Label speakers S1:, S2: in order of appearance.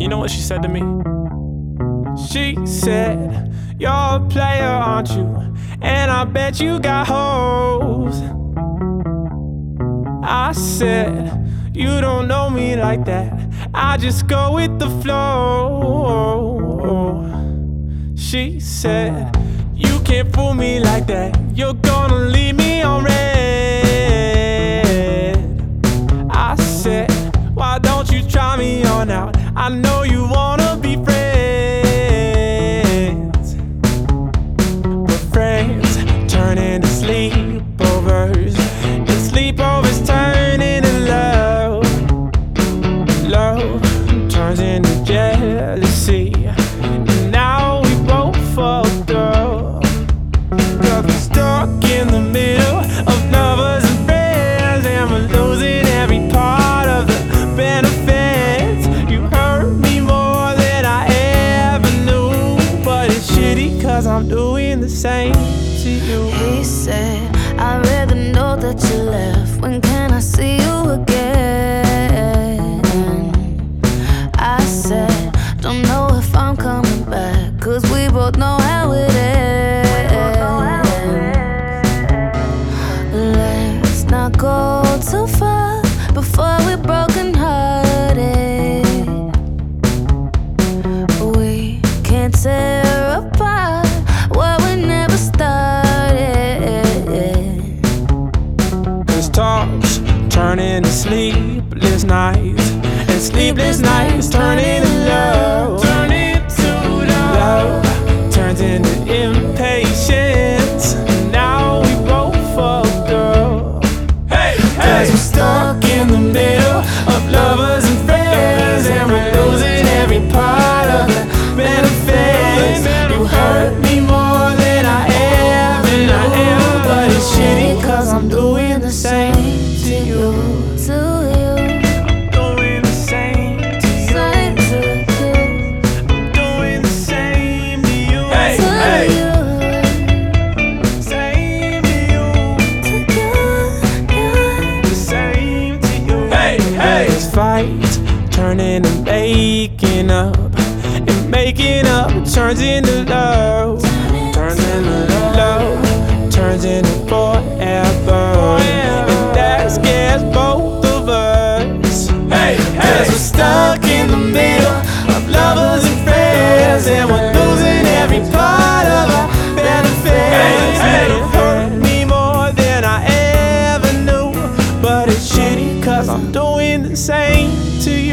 S1: You know what she said to me? She said, "You're a player, aren't you? And I bet you got hoes." I said, "You don't know me like that. I just go with the flow." She said, "You can't fool me like that. You're gonna leave me on red." I said, "Why don't you try me on out? I know you wanna be friends." But friends turn into sleepovers, and sleepovers turn into love. Love turns into jealousy, and now we both fucked up. 'Cause we're stuck in the middle of lovers and friends, and we're losing every part of the benefits. You hurt me more than I ever knew, but it's shitty 'cause I'm doing the same to you.
S2: He said, "I'd rather know that you left. When can I see you again?" I said, "Don't know if I'm coming back, 'cause we both know how it ends. Let's not go too far before we're broken hearted. We can't tear apart what we never started."
S1: 'Cause talks turn into sleepless nights, and sleepless nights turn into love. Turn into love turns into impatience, and now we both fucked up. Hey, hey. 'Cause we're stuck in the middle of lovers and friends, and we're losing every part of the benefits. You hurt me more than I ever knew, but it's shitty 'cause I'm doing the same to you.
S2: To you,
S1: Doing the same to you.
S2: same to you,
S1: Doing the same to you. Hey,
S2: to
S1: hey.
S2: you,
S1: Same to you.
S2: to you,
S1: The same to you. Hey, hey. This fight turn into making up, and making up turns into love. Turns into love. Turns into forever. And that scares both of us. Hey, hey. 'Cause we're stuck in the middle of lovers and friends, and we're losing every part of our benefits. Hey, hey. It hurt me more than I ever knew, but it's shitty 'cause I'm doing the same to you.